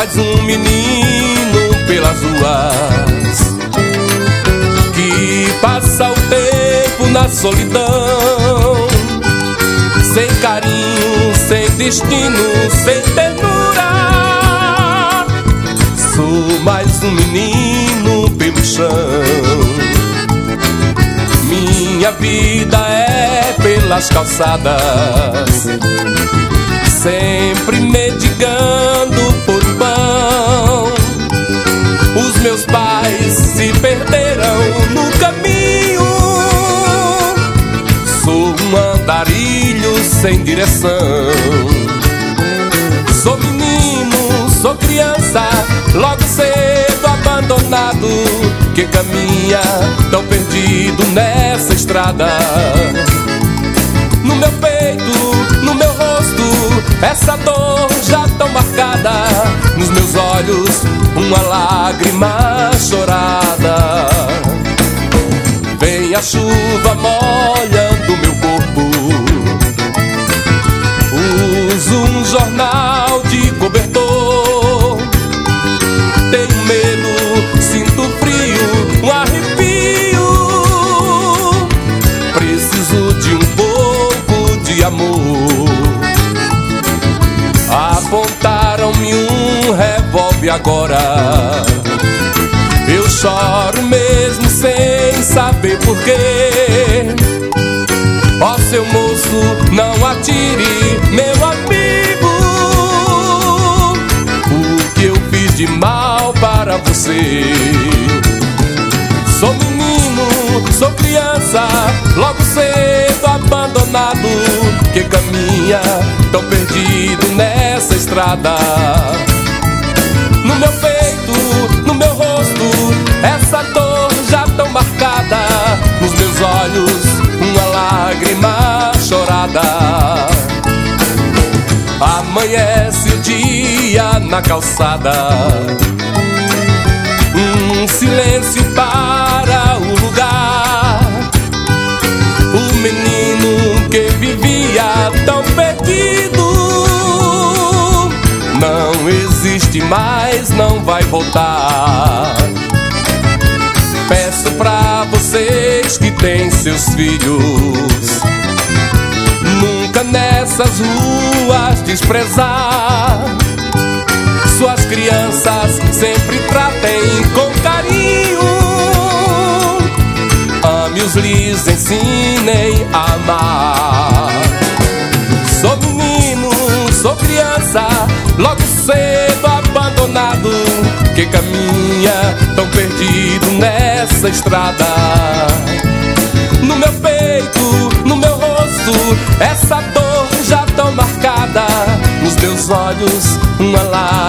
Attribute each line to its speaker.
Speaker 1: mais um menino pelas ruas que passa o tempo na solidão, sem carinho, sem destino, sem ternura. Sou mais um menino pelo chão. Minha vida é pelas calçadas, sempre mendigando por pão. Os meus pais se perderam no caminho. Sou um andarilho sem direção. Sou menino, sou criança, logo cedo abandonado, que caminha tão perdido nessa estrada. No meu peito, no meu rosto, essa dor já tão marcada. Nos meus olhos, uma lágrima chorada. Vem a chuva molhando meu corpo. Uso um jornal de cobertor. Tenho medo, sinto frio, um arrepio. Preciso de um pouco de amor. Apontaram-me um revólver agora. Eu choro mesmo sem saber porquê. Ó seu moço, não atire, meu amigo. O que eu fiz de mal para você? Sou menino, sou criança, logo cedo abandonado, que caminha tão perdido nessa estrada. No meu peito, no meu rosto, essa dor já tão marcada. Nos meus olhos, uma lágrima chorada. Amanhece o dia na calçada, um silêncio para o lugar. O menino que vivia tão perdido não existe mais, não vai voltar. Peço pra vocês que têm seus filhos, nunca nessas ruas desprezar. Suas crianças sempre tratem com carinho. Ame-os, lhes ensinem a amar. Sou menino, sou criança, logo cedo abandonado, que caminha tão perdido nessa estrada. No meu peito, no meu rosto, essa dor já tão marcada. Nos meus olhos, uma lágrima